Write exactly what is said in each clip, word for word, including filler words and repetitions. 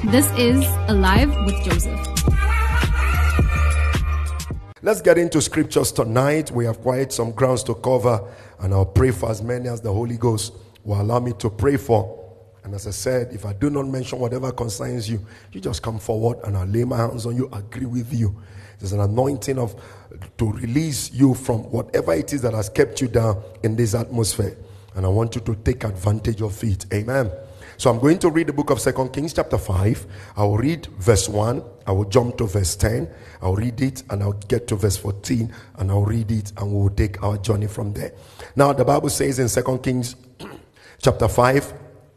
This is Alive with Joseph. Let's get into scriptures tonight. We have quite some grounds to cover, and I'll pray for as many as the Holy Ghost will allow me to pray for. And as I said, if I do not mention whatever concerns you, you just come forward and I'll lay my hands on you, agree with you. There's an anointing of to release you from whatever it is that has kept you down in this atmosphere. And I want you to take advantage of it. Amen. So I'm going to read the book of Second Kings chapter five. I will read verse one. I will jump to verse ten. I'll read it and I'll get to verse fourteen. And I'll read it and we will take our journey from there. Now the Bible says in Second Kings chapter five,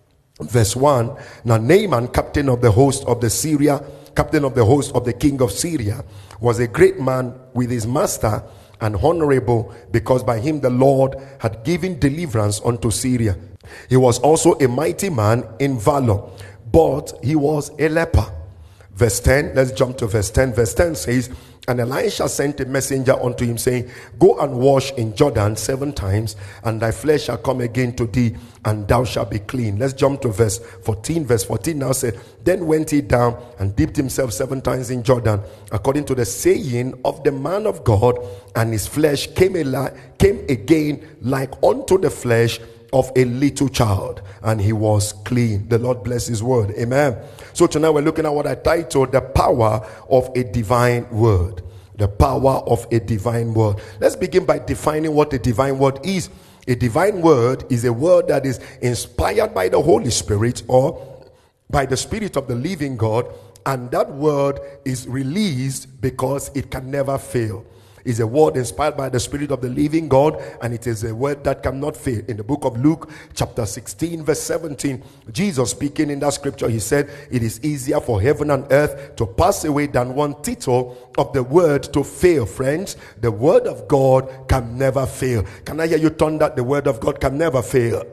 verse one. Now Naaman, captain of the host of the Syria, captain of the host of the king of Syria, was a great man with his master and honorable, because by him the Lord had given deliverance unto Syria. He was also a mighty man in valor, but he was a leper. Verse ten, let's jump to verse ten. Verse ten says, and Elisha sent a messenger unto him, saying, go and wash in Jordan seven times, and thy flesh shall come again to thee, and thou shalt be clean. Let's jump to verse fourteen. Verse fourteen now said, then went he down and dipped himself seven times in Jordan, according to the saying of the man of God, and his flesh came, ali- came again like unto the flesh of a little child, and he was clean. The Lord bless his word. Amen. So tonight we're looking at what I titled the power of a divine word. The power of a divine word. Let's begin by defining what a divine word is. A divine word is a word that is inspired by the Holy Spirit or by the Spirit of the living God, and that word is released because it can never fail. Is a word inspired by the Spirit of the living God, and it is a word that cannot fail. In the book of Luke chapter sixteen verse seventeen, Jesus speaking in that scripture, he said, it is easier for heaven and earth to pass away than one tittle of the word to fail. Friends, the word of God can never fail. Can I hear you turn that? The word of God can never fail.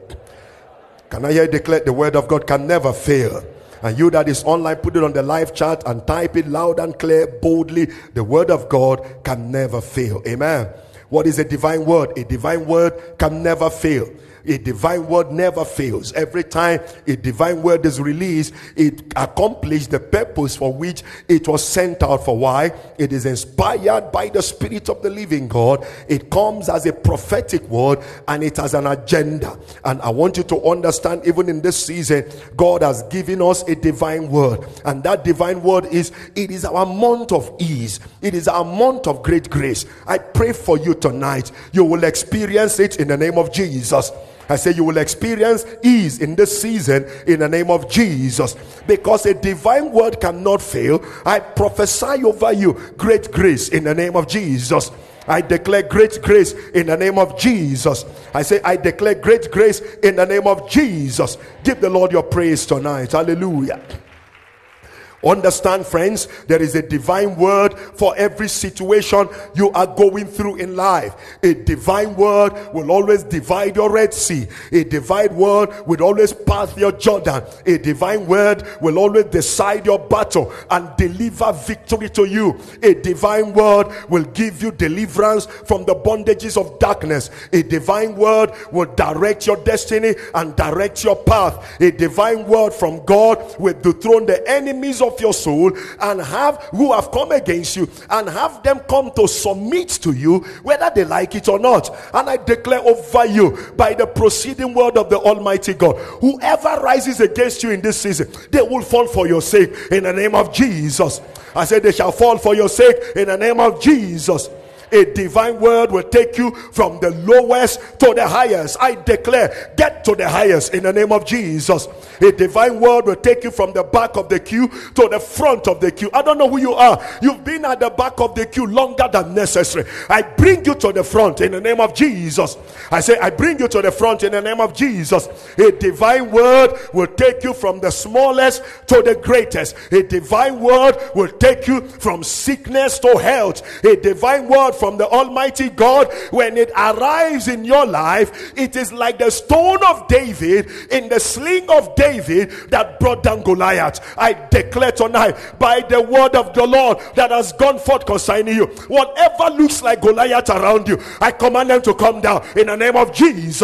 Can I hear you declare the word of God can never fail? And you that is online, put it on the live chat and type it loud and clear, boldly. The word of God can never fail. Amen. What is a divine word? A divine word can never fail. A divine word never fails. Every time a divine word is released, it accomplishes the purpose for which it was sent out for. Why? It is inspired by the Spirit of the living God. It comes as a prophetic word, and it has an agenda. And I want you to understand, even in this season, God has given us a divine word. And that divine word is, it is our month of ease. It is our month of great grace. I pray for you tonight. You will experience it in the name of Jesus. I say you will experience ease in this season in the name of Jesus, because a divine word cannot fail. I prophesy over you great grace in the name of Jesus. I declare great grace in the name of Jesus. I say I declare great grace in the name of Jesus. Give the Lord your praise tonight. Hallelujah. Understand, friends, there is a divine word for every situation you are going through in life. A divine word will always divide your Red Sea. A divine word will always pass your Jordan. A divine word will always decide your battle and deliver victory to you. A divine word will give you deliverance from the bondages of darkness. A divine word will direct your destiny and direct your path. A divine word from God will dethrone the enemies of of your soul and have who have come against you, and have them come to submit to you whether they like it or not. And I declare over you by the proceeding word of the Almighty God, whoever rises against you in this season, they will fall for your sake in the name of Jesus. I said they shall fall for your sake in the name of Jesus. A divine word will take you from the lowest to the highest. I declare, get to the highest in the name of Jesus. A divine word will take you from the back of the queue to the front of the queue. I don't know who you are. You've been at the back of the queue longer than necessary. I bring you to the front in the name of Jesus. I say, I bring you to the front in the name of Jesus. A divine word will take you from the smallest to the greatest. A divine word will take you from sickness to health. A divine word from the Almighty God, when it arrives in your life, it is like the stone of David in the sling of David that brought down Goliath. I declare tonight by the word of the Lord that has gone forth concerning you, whatever looks like Goliath around you, I command them to come down in the name of Jesus.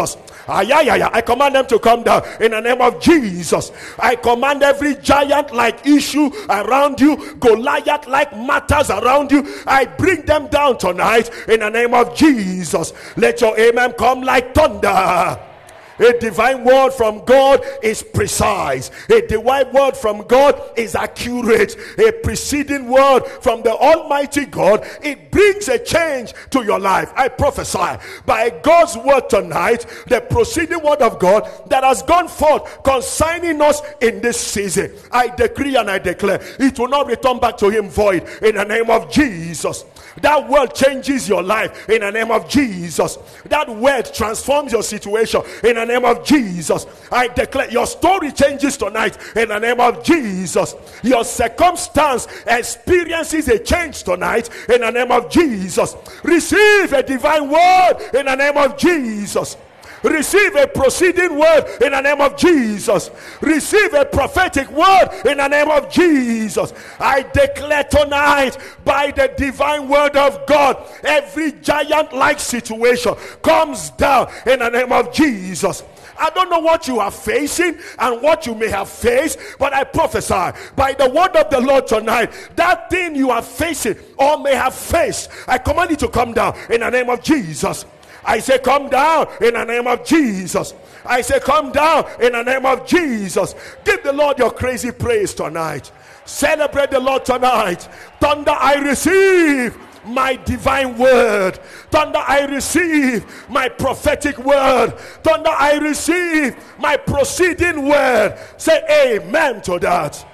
Ay, ay, ay, ay. I command them to come down in the name of Jesus. I command every giant like issue around you, Goliath like matters around you, I bring them down tonight in the name of Jesus. Let your amen come like thunder. A divine word from God is precise. A divine word from God is accurate. A preceding word from the Almighty God, it brings a change to your life. I prophesy by God's word tonight, the proceeding word of God that has gone forth concerning us in this season. I decree and I declare it will not return back to him void in the name of Jesus. That word changes your life in the name of Jesus. That word transforms your situation in the name of Jesus. I declare your story changes tonight in the name of Jesus. Your circumstance experiences a change tonight in the name of Jesus. Receive a divine word in the name of Jesus. Receive a proceeding word in the name of Jesus. Receive a prophetic word in the name of Jesus. I declare tonight by the divine word of God, every giant-like situation comes down in the name of Jesus. I don't know what you are facing and what you may have faced, but I prophesy by the word of the Lord tonight, that thing you are facing or may have faced, I command it to come down in the name of Jesus. I say come down in the name of Jesus. I say come down in the name of Jesus. Give the Lord your crazy praise tonight. Celebrate the Lord tonight. Thunder, I receive my divine word. Thunder, I receive my prophetic word. Thunder, I receive my proceeding word. Say amen to that.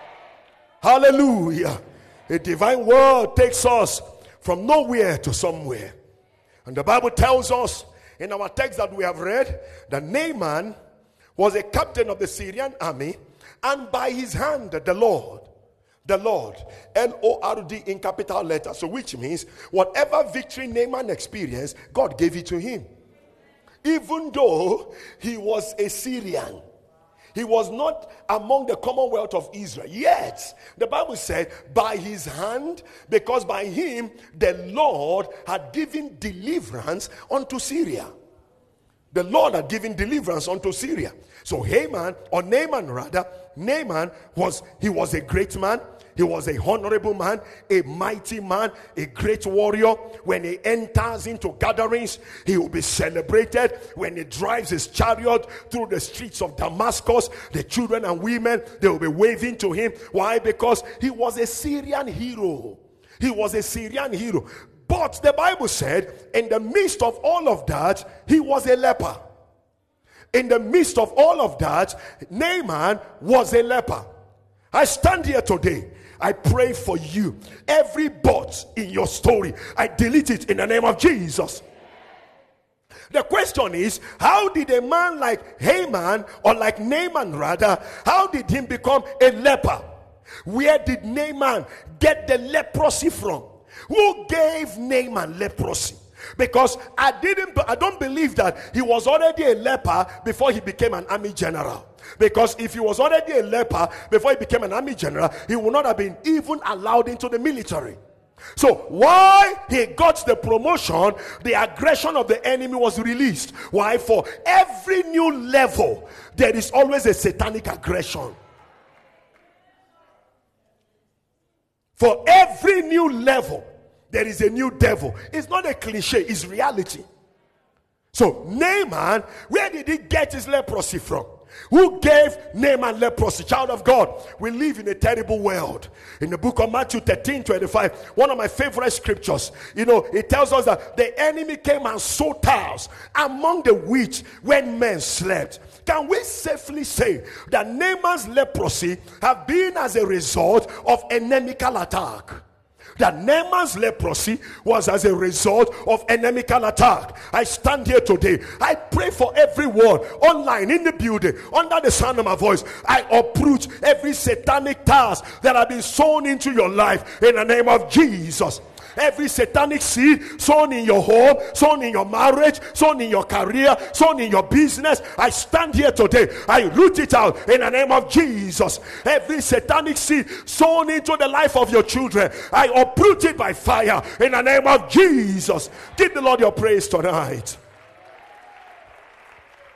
Hallelujah. A divine word takes us from nowhere to somewhere. And the Bible tells us in our text that we have read that Naaman was a captain of the Syrian army, and by his hand the Lord, the Lord, L O R D in capital letters, so which means whatever victory Naaman experienced, God gave it to him. Even though he was a Syrian, he was not among the commonwealth of Israel. Yet, the Bible said, by his hand, because by him, the Lord had given deliverance unto Syria. The Lord had given deliverance unto Syria. So Haman, or Naaman rather, Naaman was, he was a great man. He was a honorable man, a mighty man, a great warrior. When he enters into gatherings, he will be celebrated. When he drives his chariot through the streets of Damascus, the children and women, they will be waving to him. Why? Because he was a Syrian hero. He was a Syrian hero. But the Bible said, in the midst of all of that, he was a leper. In the midst of all of that, Naaman was a leper. I stand here today. I pray for you. Every but in your story, I delete it in the name of Jesus. The question is, how did a man like Haman, or like Naaman rather, how did he become a leper? Where did Naaman get the leprosy from? Who gave Naaman leprosy? Because I didn't, I don't believe that he was already a leper before he became an army general. Because if he was already a leper before he became an army general, he would not have been even allowed into the military. So why he got the promotion, the aggression of the enemy was released. Why? For every new level, there is always a satanic aggression. For every new level, there is a new devil. It's not a cliche, it's reality. So Naaman, where did he get his leprosy from? Who gave Naaman leprosy? Child of God, we live in a terrible world. In the book of Matthew thirteen twenty-five, one of my favorite scriptures, you know, it tells us that the enemy came and sowed tares among the wheat when men slept. Can we safely say that Naaman's leprosy have been as a result of enemical attack? That Naaman's leprosy was as a result of enemical attack. I stand here today. I pray for everyone online, in the building, under the sound of my voice. I uproot every satanic task that have been sown into your life in the name of Jesus. Every satanic seed sown in your home, sown in your marriage, sown in your career, sown in your business, I stand here today. I root it out in the name of Jesus. Every satanic seed sown into the life of your children, I uproot it by fire in the name of Jesus. Give the Lord your praise tonight.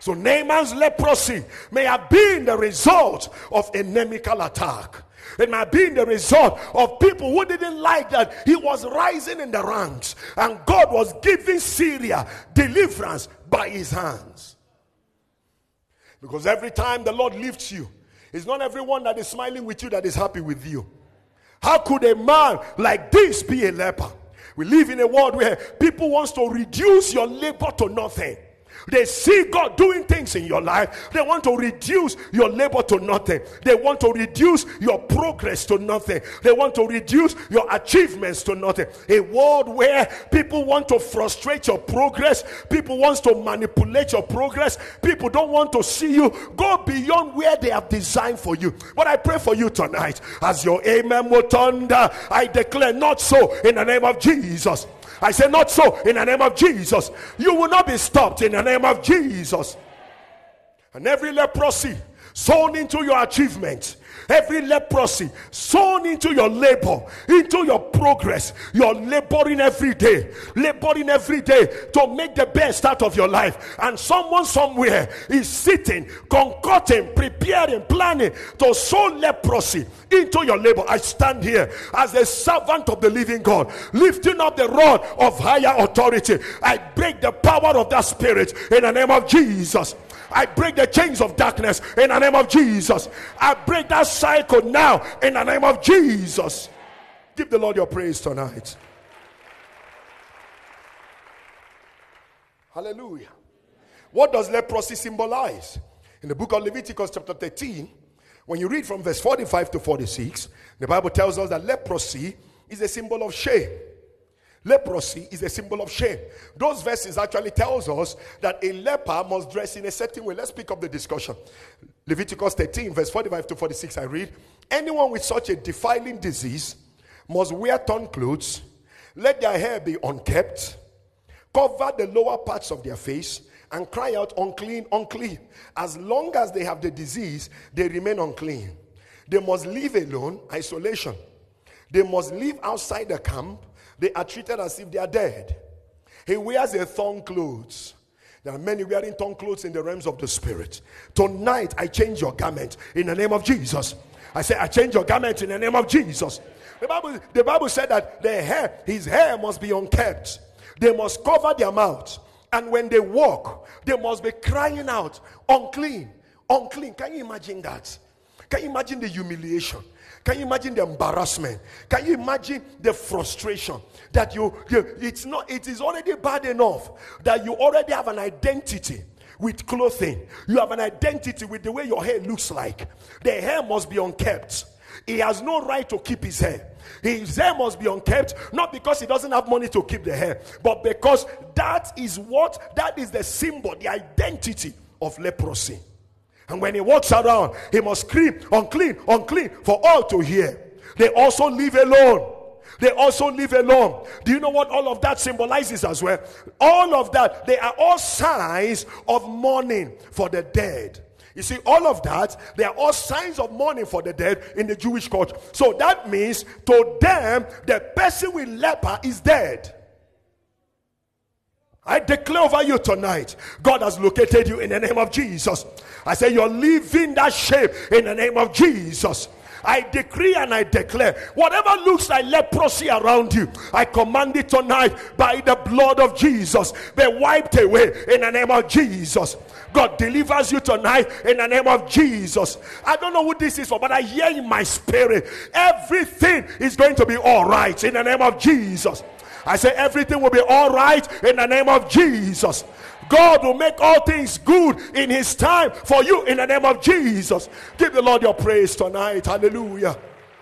So Naaman's leprosy may have been the result of a inimical attack. It might be the result of people who didn't like that he was rising in the ranks, and God was giving Syria deliverance by his hands. Because every time the Lord lifts you, it's not everyone that is smiling with you that is happy with you. How could a man like this be a leper? We live in a world where people want to reduce your labor to nothing. They see God doing things in your life. They want to reduce your labor to nothing. They want to reduce your progress to nothing. They want to reduce your achievements to nothing. A world where people want to frustrate your progress. People want to manipulate your progress. People don't want to see you go beyond where they have designed for you. But I pray for you tonight, as your amen will thunder, I declare not so in the name of Jesus. I say not so in the name of Jesus. You will not be stopped in the name of Jesus. And every leprosy sown into your achievement, every leprosy sown into your labor, into your progress, you're laboring every day, laboring every day to make the best out of your life. And someone somewhere is sitting, concocting, preparing, planning to sow leprosy into your labor. I stand here as a servant of the living God, lifting up the rod of higher authority. I break the power of that spirit in the name of Jesus. I break the chains of darkness in the name of Jesus. I break that cycle now in the name of Jesus. Give the Lord your praise tonight. Hallelujah. What does leprosy symbolize? In the book of Leviticus chapter thirteen, when you read from verse forty-five to forty-six, the Bible tells us that leprosy is a symbol of shame. Leprosy is a symbol of shame. Those verses actually tells us that a leper must dress in a certain way. Let's pick up the discussion. Leviticus thirteen, verse forty-five to forty-six, I read, anyone with such a defiling disease must wear torn clothes, let their hair be unkempt, cover the lower parts of their face, and cry out, unclean, unclean. As long as they have the disease, they remain unclean. They must live alone, isolation. They must live outside the camp. They are treated as if they are dead. He wears a thorn clothes. There are many wearing torn clothes in the realms of the spirit. Tonight, I change your garment in the name of Jesus. I say, I change your garment in the name of Jesus. The Bible, the Bible said that the hair, his hair must be unkempt. They must cover their mouths. And when they walk, they must be crying out, unclean, unclean. Can you imagine that? Can you imagine the humiliation? Can you imagine the embarrassment? Can you imagine the frustration that you, you it's not, it is already bad enough that you already have an identity with clothing. You have an identity with the way your hair looks like. The hair must be unkempt. He has no right to keep his hair. His hair must be unkempt, not because he doesn't have money to keep the hair, but because that is what, that is the symbol, the identity of leprosy. And when he walks around, he must scream, unclean, unclean, for all to hear. They also live alone. They also live alone. Do you know what all of that symbolizes as well? All of that, they are all signs of mourning for the dead. You see, all of that, they are all signs of mourning for the dead in the Jewish culture. So that means to them, the person with leper is dead. I declare over you tonight, God has located you in the name of Jesus. I say you're living that shape in the name of Jesus. I decree and I declare, whatever looks like leprosy around you, I command it tonight by the blood of Jesus, be wiped away in the name of Jesus. God delivers you tonight in the name of Jesus. I don't know who this is for, but I hear in my spirit, everything is going to be all right in the name of Jesus. I say everything will be all right in the name of Jesus. God will make all things good in his time for you in the name of Jesus. Give the Lord your praise tonight. Hallelujah.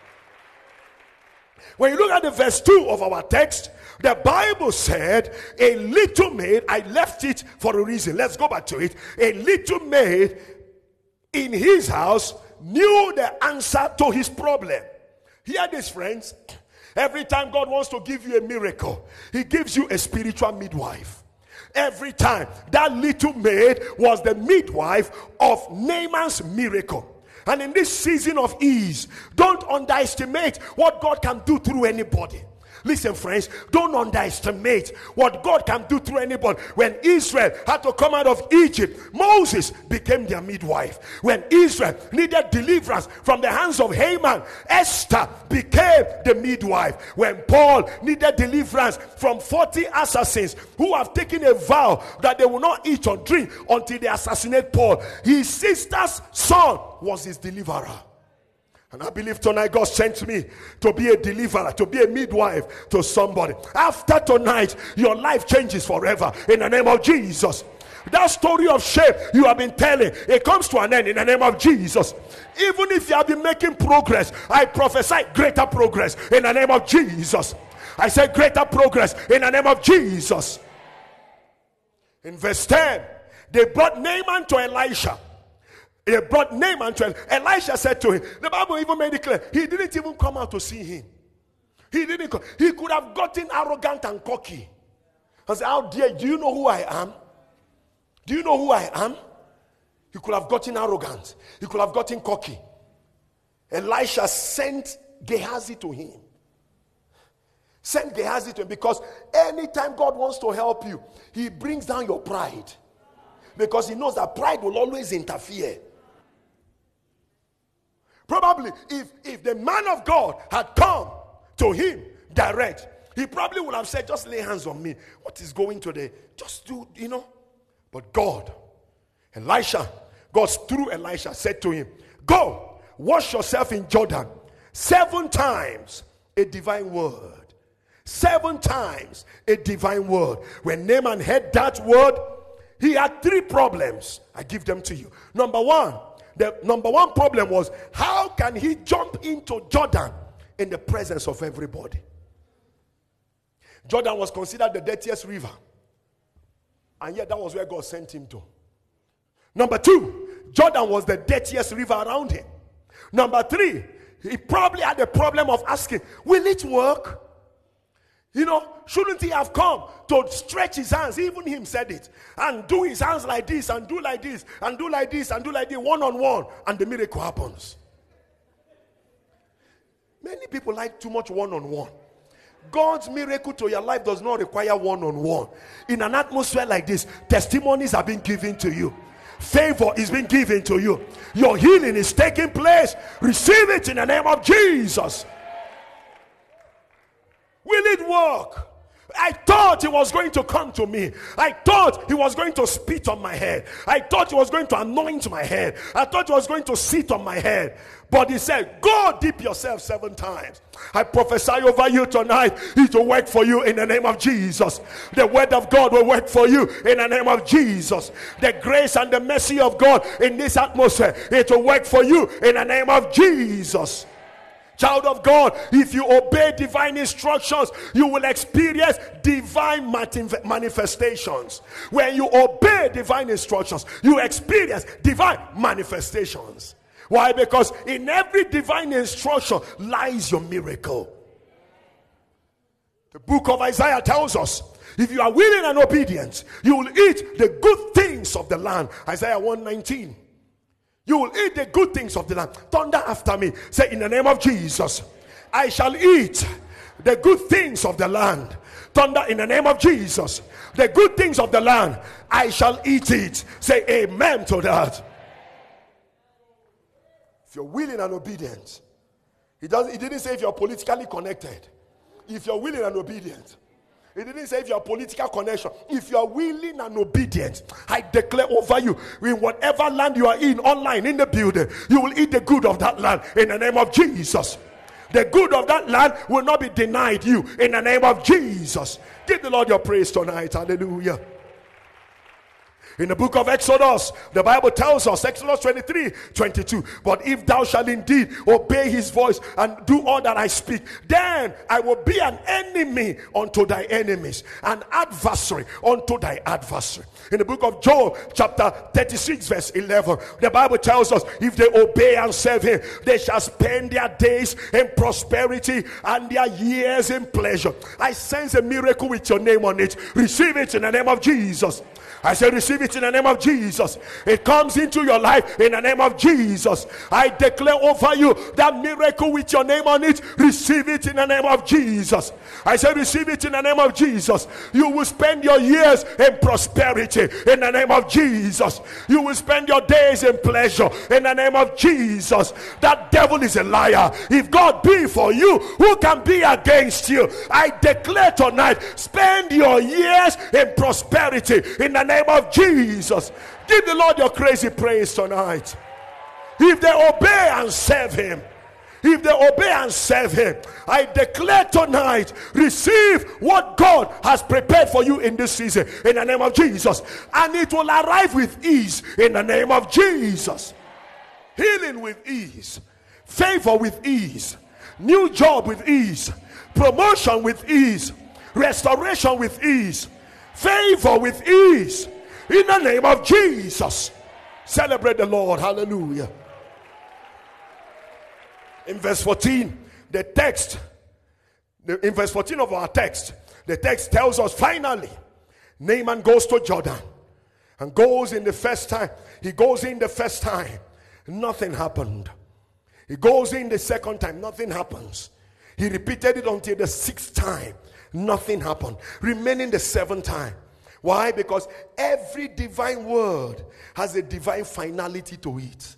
When you look at the verse two of our text, the Bible said, a little maid, I left it for a reason. Let's go back to it. A little maid in his house knew the answer to his problem. Hear this, friends. Every time God wants to give you a miracle, he gives you a spiritual midwife. Every time. That little maid was the midwife of Naaman's miracle. And in this season of ease, don't underestimate what God can do through anybody. Listen, friends, don't underestimate what God can do through anybody. When Israel had to come out of Egypt, Moses became their midwife. When Israel needed deliverance from the hands of Haman, Esther became the midwife. When Paul needed deliverance from forty assassins who have taken a vow that they will not eat or drink until they assassinate Paul, his sister's son was his deliverer. And I believe tonight God sent me to be a deliverer, to be a midwife to somebody. After tonight, your life changes forever in the name of Jesus. That story of shame you have been telling, it comes to an end in the name of Jesus. Even if you have been making progress, I prophesy greater progress in the name of Jesus. I say greater progress in the name of Jesus. In verse ten, they brought Naaman to Elisha. They brought Naaman to Elisha. Elisha said to him, the Bible even made it clear, he didn't even come out to see him. He didn't come. He could have gotten arrogant and cocky. I said, how dare, do you know who I am? Do you know who I am? He could have gotten arrogant. He could have gotten cocky. Elisha sent Gehazi to him. Send Gehazi to him, because anytime God wants to help you, he brings down your pride. Because he knows that pride will always interfere. Probably if, if the man of God had come to him direct, he probably would have said, just lay hands on me. What is going to the, just do, you know. But God, Elisha, God through Elisha said to him, go, wash yourself in Jordan seven times, a divine word. Seven times a divine word. When Naaman heard that word, he had three problems. I give them to you. Number one, the number one problem was, how can he jump into Jordan in the presence of everybody? Jordan was considered the dirtiest river. And yet that was where God sent him to. Number two, Jordan was the dirtiest river around him. Number three, he probably had a problem of asking, will it work? You know, shouldn't he have come to stretch his hands? Even him said it. And do his hands like this, and do like this, and do like this, and do like this, one on one. And the miracle happens. Many people like too much one on one. God's miracle to your life does not require one on one. In an atmosphere like this, testimonies are being given to you. Favor is being given to you. Your healing is taking place. Receive it in the name of Jesus. Will it work? I thought he was going to come to me. I thought he was going to spit on my head. I thought he was going to anoint my head. I thought he was going to sit on my head. But he said, go dip yourself seven times. I prophesy over you tonight, it will work for you in the name of Jesus. The word of God will work for you in the name of Jesus. The grace and the mercy of God in this atmosphere, it will work for you in the name of Jesus. Child of God, if you obey divine instructions, you will experience divine manifestations. When you obey divine instructions, you experience divine manifestations. Why? Because in every divine instruction lies your miracle. The book of Isaiah tells us, if you are willing and obedient, you will eat the good things of the land. Isaiah one nineteen. You will eat the good things of the land. Thunder after me. Say, in the name of Jesus, I shall eat the good things of the land. Thunder, in the name of Jesus, the good things of the land, I shall eat it. Say amen to that. If you're willing and obedient, he doesn't, he didn't say if you're politically connected. If you're willing and obedient. He didn't say if you are political connection. If you are willing and obedient, I declare over you, in whatever land you are in, online, in the building, you will eat the good of that land in the name of Jesus. The good of that land will not be denied you in the name of Jesus. Give the Lord your praise tonight. Hallelujah. In the book of Exodus, the Bible tells us, Exodus twenty-three, twenty-two, but if thou shalt indeed obey his voice and do all that I speak, then I will be an enemy unto thy enemies, an adversary unto thy adversary. In the book of Job, chapter thirty-six, verse eleven, the Bible tells us, if they obey and serve him, they shall spend their days in prosperity and their years in pleasure. I sense a miracle with your name on it. Receive it in the name of Jesus. I say receive it in the name of Jesus. It comes into your life in the name of Jesus. I declare over you that miracle with your name on it. Receive it in the name of Jesus. I say receive it in the name of Jesus. You will spend your years in prosperity in the name of Jesus. You will spend your days in pleasure in the name of Jesus. That devil is a liar. If God be for you, who can be against you? I declare tonight, spend your years in prosperity in the name of Jesus. Give the Lord your crazy praise tonight. If they obey and serve him, if they obey and serve him, I declare tonight, receive what God has prepared for you in this season in the name of Jesus, and it will arrive with ease in the name of Jesus. Healing with ease, favor with ease, new job with ease, promotion with ease, restoration with ease, favor with ease in the name of Jesus. Celebrate the Lord. Hallelujah. In verse fourteen, the text, in verse fourteen of our text, the text tells us finally, Naaman goes to Jordan and goes in the first time. He goes in the first time, nothing happened. He goes in the second time, nothing happens. He repeated it until the sixth time, nothing happened. Remaining the seventh time. Why? Because every divine word has a divine finality to it.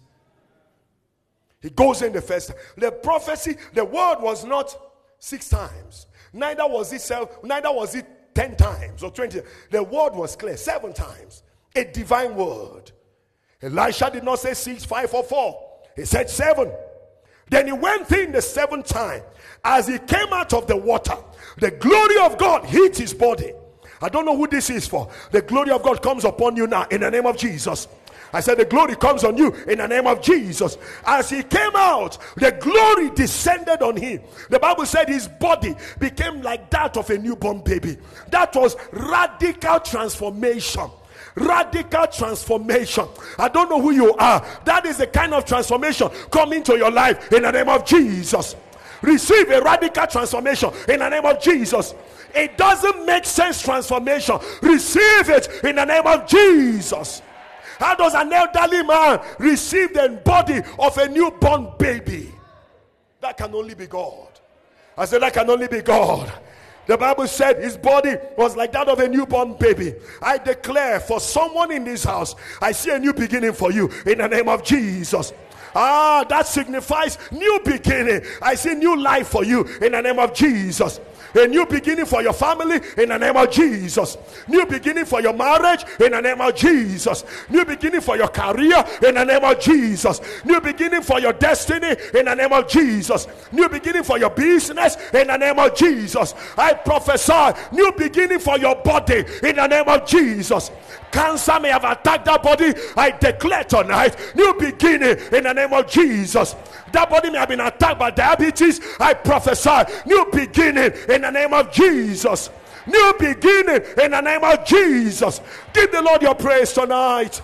He goes in the first time. The prophecy, the word was not six times. Neither was it seven, neither was it ten times or twenty. The word was clear, seven times. A divine word. Elisha did not say six, five, or four. He said seven. Then he went in the seventh time. As he came out of the water, the glory of God hit his body. I don't know who this is for. The glory of God comes upon you now in the name of Jesus. I said the glory comes on you in the name of Jesus. As he came out, the glory descended on him. The Bible said his body became like that of a newborn baby. That was radical transformation. Radical transformation. I don't know who you are. That is the kind of transformation coming to your life in the name of Jesus. Receive a radical transformation in the name of Jesus. It doesn't make sense transformation. Receive it in the name of Jesus. How does an elderly man receive the body of a newborn baby? That can only be God. I said that can only be God. The Bible said his body was like that of a newborn baby. I declare for someone in this house, I see a new beginning for you in the name of Jesus. Ah, that signifies new beginning. I see new life for you in the name of Jesus. A new beginning for your family in the name of Jesus. New beginning for your marriage in the name of Jesus. New beginning for your career in the name of Jesus. New beginning for your destiny in the name of Jesus. New beginning for your business in the name of Jesus. I prophesy new beginning for your body in the name of Jesus. Cancer may have attacked that body. I declare tonight new beginning in the name of Jesus. That body may have been attacked by diabetes. I prophesy new beginning in the name of Jesus. New beginning in the name of Jesus. Give the Lord your praise tonight.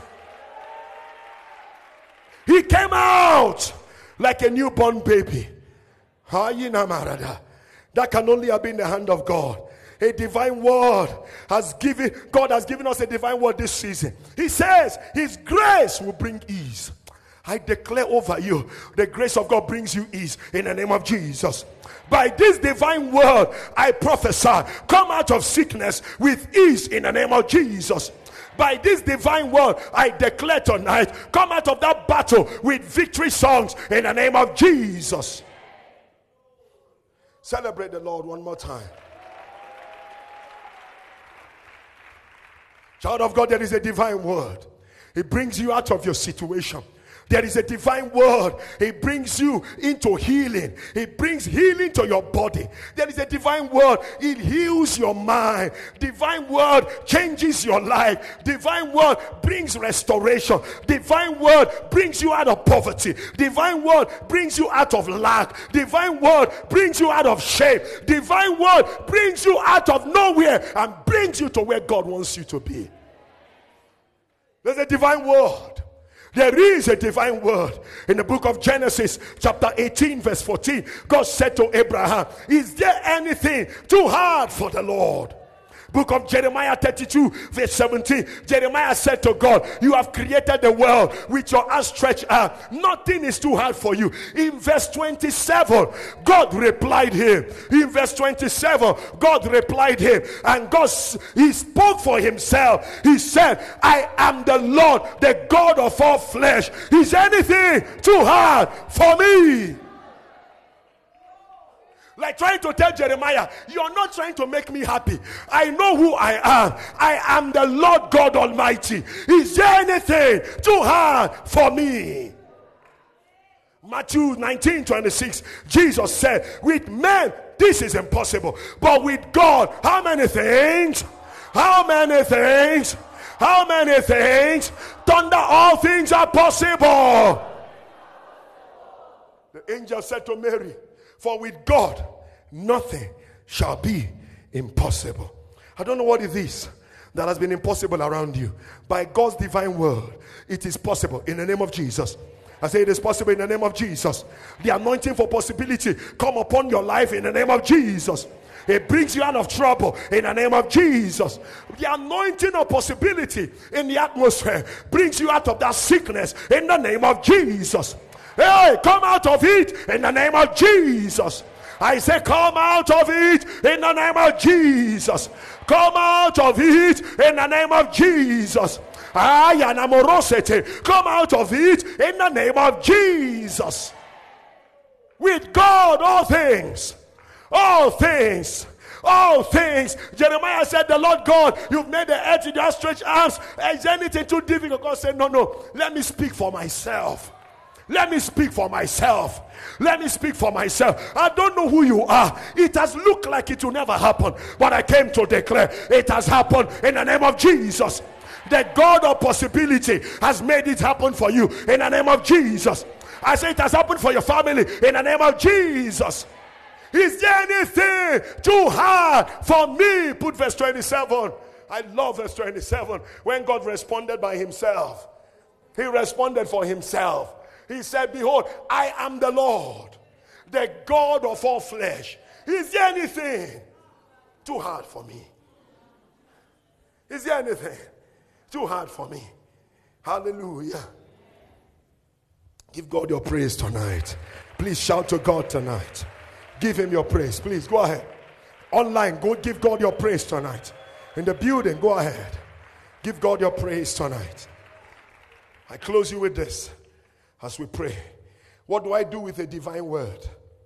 He came out like a newborn baby. That can only have been the hand of God. A divine word has given, God has given us a divine word this season. He says his grace will bring ease. I declare over you, the grace of God brings you ease in the name of Jesus. By this divine word, I prophesy, come out of sickness with ease in the name of Jesus. By this divine word, I declare tonight, come out of that battle with victory songs in the name of Jesus. Celebrate the Lord one more time. Child of God, there is a divine word. It brings you out of your situation. There is a divine word. It brings you into healing. It brings healing to your body. There is a divine word. It heals your mind. Divine word changes your life. Divine word brings restoration. Divine word brings you out of poverty. Divine word brings you out of lack. Divine word brings you out of shame. Divine word brings you out of nowhere and brings you to where God wants you to be. There's a divine word. There is a divine word. In the book of Genesis chapter eighteen verse fourteen, God said to Abraham, is there anything too hard for the Lord? Book of Jeremiah thirty-two, verse seventeen. Jeremiah said to God, you have created the world with your outstretched arm. Nothing is too hard for you. In verse twenty-seven, God replied him. In verse twenty-seven, God replied him. And God, he spoke for himself. He said, I am the Lord, the God of all flesh. Is anything too hard for me? Like trying to tell Jeremiah, you're not trying to make me happy. I know who I am. I am the Lord God Almighty. Is there anything too hard for me? Matthew nineteen twenty-six, Jesus said, with men this is impossible, but with God, how many things? How many things? How many things? Thunder, all things are possible. The angel said to Mary, for with God, nothing shall be impossible. I don't know what it is that has been impossible around you. By God's divine word, it is possible in the name of Jesus. I say it is possible in the name of Jesus. The anointing for possibility come upon your life in the name of Jesus. It brings you out of trouble in the name of Jesus. The anointing of possibility in the atmosphere brings you out of that sickness in the name of Jesus. Hey, come out of it in the name of Jesus. I say come out of it in the name of Jesus. Come out of it in the name of Jesus. I am amorosity. Come out of it in the name of Jesus. With God, all things, all things, all things. Jeremiah said, the Lord God, you've made the earth in your outstretched arms. Is anything too difficult? God said, no, no, let me speak for myself. Let me speak for myself. Let me speak for myself. I don't know who you are. It has looked like it will never happen, but I came to declare it has happened in the name of Jesus. The God of possibility has made it happen for you in the name of Jesus. I say it has happened for your family in the name of Jesus. Is there anything too hard for me? Put verse twenty-seven. I love verse twenty-seven. When God responded by himself, he responded for himself. He said, behold, I am the Lord, the God of all flesh. Is there anything too hard for me? Is there anything too hard for me? Hallelujah. Give God your praise tonight. Please shout to God tonight. Give him your praise. Please go ahead. Online, go give God your praise tonight. In the building, go ahead. Give God your praise tonight. I close you with this. As we pray, what do I do with a divine word?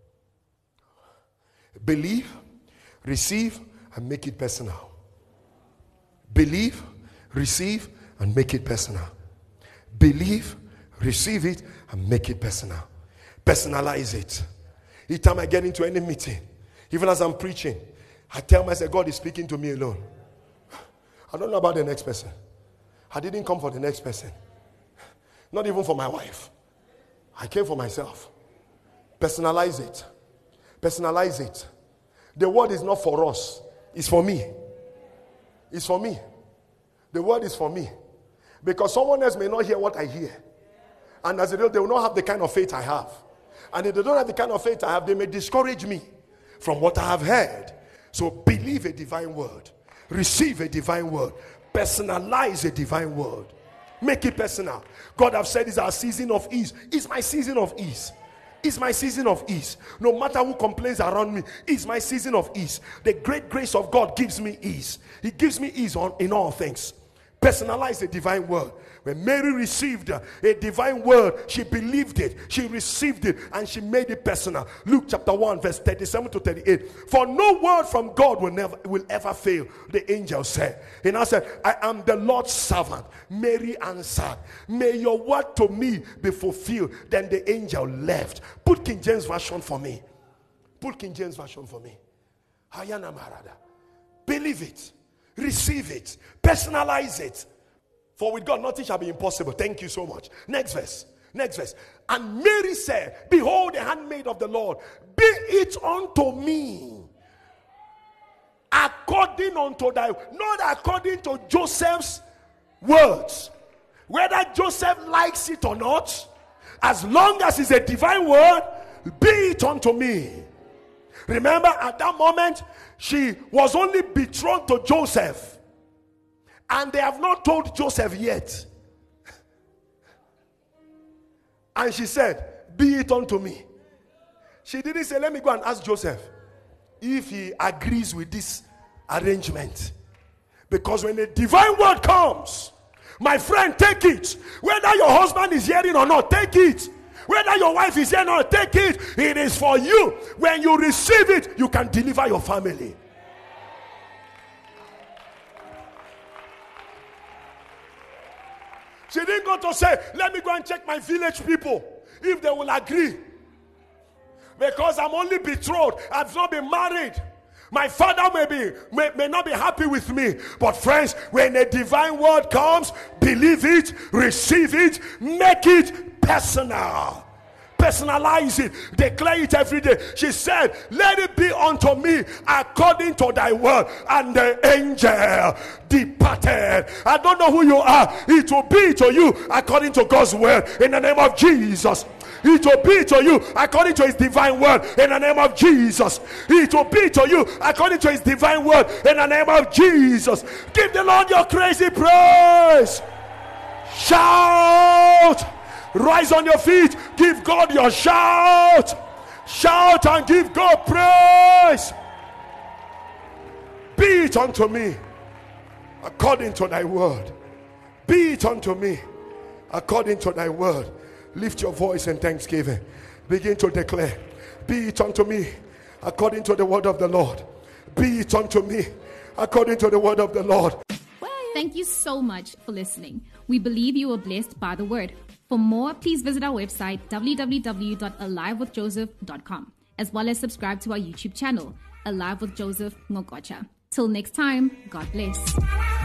Believe, receive, and make it personal. Believe, receive, and make it personal. Believe, receive it, and make it personal. Personalize it. Each time I get into any meeting, even as I'm preaching, I tell myself, God is speaking to me alone. I don't know about the next person. I didn't come for the next person. Not even for my wife. I came for myself. Personalize it. Personalize it. The word is not for us. It's for me. It's for me. The word is for me. Because someone else may not hear what I hear. And as a result, they will not have the kind of faith I have. And if they don't have the kind of faith I have, they may discourage me from what I have heard. So believe a divine word. Receive a divine word. Personalize a divine word. Make it personal. God have said it's our season of ease. It's my season of ease. It's my season of ease. No matter who complains around me, it's my season of ease. The great grace of God gives me ease. He gives me ease on, in all things. Personalize the divine word. When Mary received a divine word, she believed it, she received it, and she made it personal. Luke chapter one, verse thirty-seven to thirty-eight. For no word from God will never will ever fail, the angel said. He now said, I am the Lord's servant. Mary answered, may your word to me be fulfilled. Then the angel left. Put King James Version for me. Put King James Version for me. Hayana Marada. Believe it. Receive it. Personalize it. For with God nothing shall be impossible. Thank you so much. Next verse. Next verse. And Mary said, behold the handmaid of the Lord, be it unto me according unto thy, not according to Joseph's words. Whether Joseph likes it or not, as long as it's a divine word, be it unto me. Remember, at that moment, she was only betrothed to Joseph. And they have not told Joseph yet. And she said, be it unto me. She didn't say, let me go and ask Joseph if he agrees with this arrangement. Because when the divine word comes, my friend, take it. Whether your husband is hearing or not, take it. Whether your wife is hearing or not, take it. It is for you. When you receive it, you can deliver your family. She didn't go to say, let me go and check my village people if they will agree. Because I'm only betrothed. I've not been married. My father may be may, may not be happy with me. But friends, when a divine word comes, believe it, receive it, make it personal. Personalize it, declare it every day. She said, let it be unto me according to thy word. And the angel departed. I don't know who you are. It will be to you according to God's word in the name of Jesus. It will be to you according to his divine word in the name of Jesus. It will be to you according to his divine word in the name of Jesus. Give the Lord your crazy praise. Shout. Rise on your feet. Give God your shout. Shout and give God praise. Be it unto me according to thy word. Be it unto me according to thy word. Lift your voice in thanksgiving. Begin to declare. Be it unto me according to the word of the Lord. Be it unto me according to the word of the Lord. Thank you so much for listening. We believe you were blessed by the word. For more, please visit our website, w w w dot alive with joseph dot com, as well as subscribe to our YouTube channel, Alive with Joseph Ngokocha. Till next time, God bless.